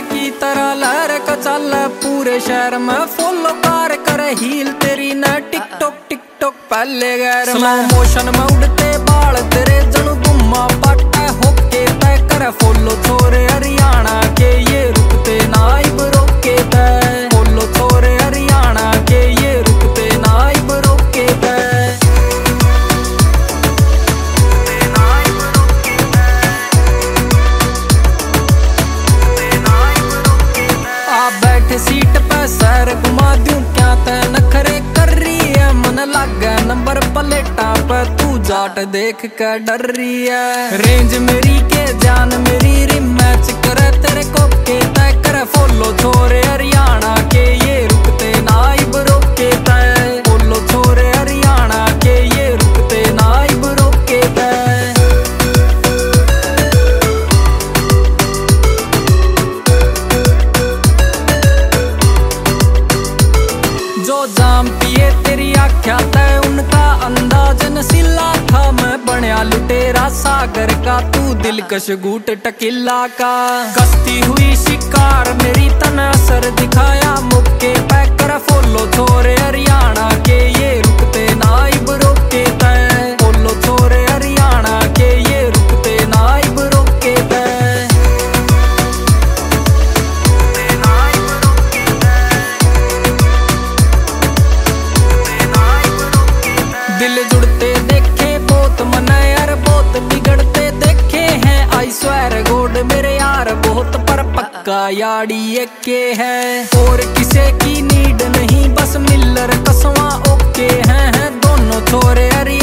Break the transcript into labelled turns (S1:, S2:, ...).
S1: की तरह लहर का चल पूरे शहर में फॉलो कार करे हील तेरी न टिकटॉक टिकटॉक पहले गैर स्लो मोशन में उड़ते बाल तेरे जनू गुम्मा पाटा होके तय करे फॉलो छोरे हरियाणा के ये रुकते नाइब रोके तय फॉलो छोरे हरियाणा के ये रुकते नाइब रोके तय सीट पे सैर घुमा दूं क्या तै नखरे कर रही है मन लागे नंबर प्लेटा पे तू जाट देख के डर रही है रेंज मेरी के जान मेरी रिम मैच करे तेरे को के तय करे फॉलो छोरे हरियाणा के ये रुकते नाइब रोके तय फॉलो छोरे हरियाणा के ये रुकते नाइब रोके तय जो जाम पिए तेरी आख्या तय उनका अंदाज नशीला था मैं बनया लुटेरा सागर का तू दिलकश घूट टकीला का कश्ती हुई शिकार मेरी तन असर दिखाया मुक्के पैक कर फॉलो छोरे हरियाणा के ये रुकते नाइब रोके तय फॉलो छोरे हरियाणा के ये रुकते नाइब रोके तय दिल जुड़ते देखे बहुत मना यार बहुत बिगड़ते देखे हैं आई स्वेर गॉड मेरे यार बहुत पर पक्का याड़ी एके है और किसी की नीड नहीं बस मिलर कसवा ओके हैं दोनों छोरे हरियाणा